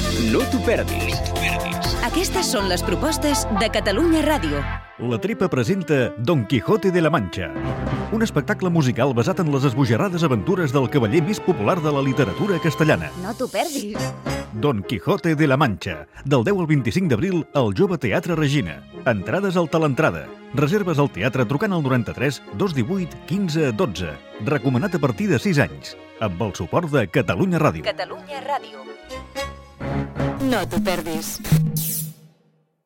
No t'ho perdis. Aquestes són les propostes de Catalunya Ràdio. La Trepa presenta Don Quijote de la Mancha, un espectacle musical basat en les esbojarrades aventures del cavaller més popular de la literatura castellana. No t'ho perdis. Don Quijote de la Mancha, del 10 al 25 d'abril al Jove Teatre Regina. Entrades al Talentrada. Reserves al teatre trucant al 93 218 15 12. Recomanat a partir de 6 anys. Amb el suport de Catalunya Ràdio. Catalunya Ràdio. No t'ho perdis.